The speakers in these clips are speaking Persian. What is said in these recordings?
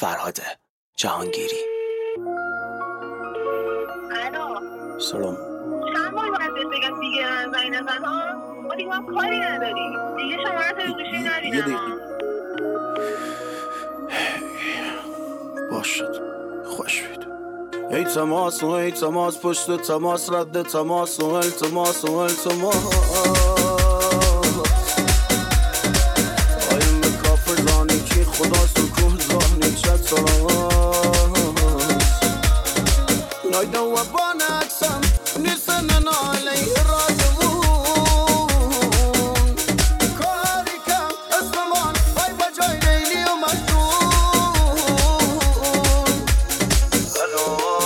فرهاد جهانگیری. الو سلام. چند بار باید بگم دیگه زنگ نزن ها؟ ما دیگه هم کاری نداری دیگه، شماره تو گوشی ندیدم. باشد خوش بید. ای تماس و ای تماس، پشت تماس رد تماس و التماس و التماس. آیم کافر زانی کی خدا سکون زانی چت سلام. نایده و بانکسم نیستن نالی راجبون. کاری کم اسممان بای بجای لیلی و مجنون. الو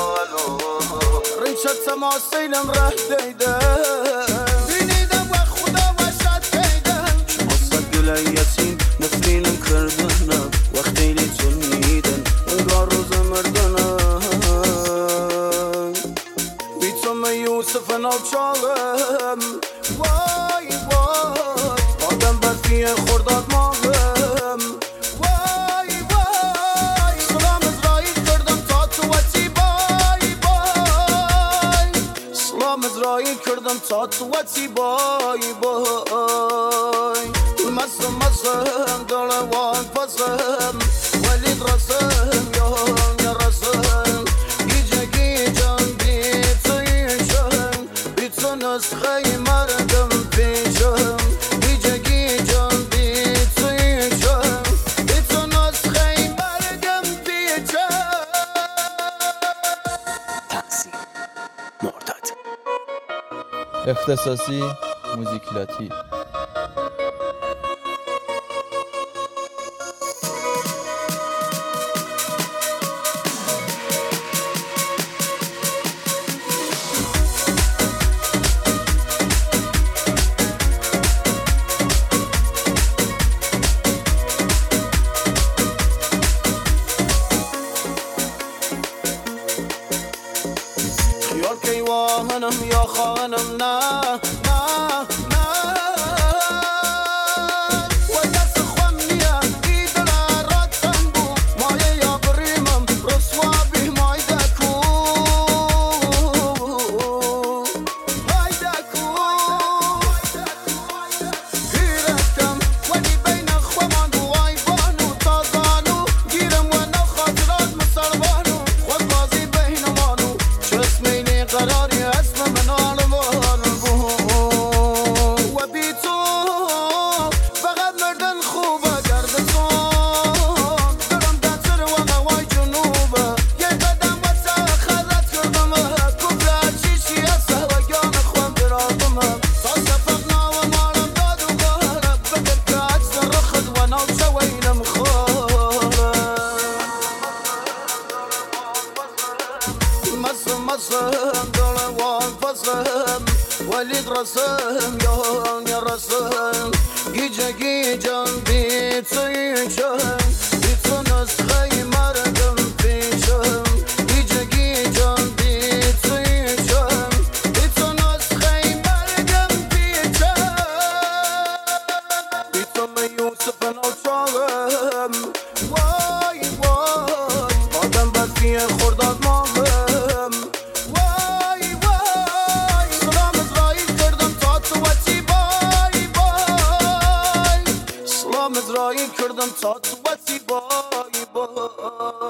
ریچت تماس سیلم ره دیده بینیدم و خدا و شد کیدم. شما صد گله یتیم نفرینم کردنم وقتی لیتون میدن انگار روز مردنم. بیتم یوسف نوچالم وای وای آدم برفیه خورداد مالم وای وای. سلام ازرائیل کردم تا تو وطی بای بای. سلام ازرائیل کردم تا تو وطی بای بای. مسم دلوان پسم ولید رسم یا رسم. گیجه گیجم بیتیشم بیتو نسخه مردم پیشم. گیجه گیجم بیتیشم بیتو نسخه مردم پیشم. تنظیم مرداد. اختصاصی موزیکلاتی. خیال که واهنم یا خانم نه نه نه. و دست خوام نیا ایدل راتن بو مایه یا بریمم رسوا بی مایده کو مایده کو. گیرتم ولی بین خوامان وای بانو تازانو گیرم و نخاطرات مسلمانو خود بازی بین مانو چسمینی قراری اسم من آلمان بو. و بی تو فقط مردن خوبه گردتون درم دنسر و نوای جنوبه. یه قدم و خدت کردم کفر چیشی اسه و گان خوام برادم. تا شفق ناو مالم داد و غارب بگر که عکس رخد و نو شویلم خواره. مسم دلوان پسم ولید رسم یا رسم. گیجه گیجم بیتیشم بیتو نسخه مردم پیشم. گیجه گیجم بیتیشم بیتو نسخه مردم پیشم. بیتم یوسف نوچالم وای وای آدم برفیه خورداد مالم وای وای. سلام ازرائیل کردم تا تو وطی بای بای. سلام ازرائیل کردم تا تو وطی بای بای.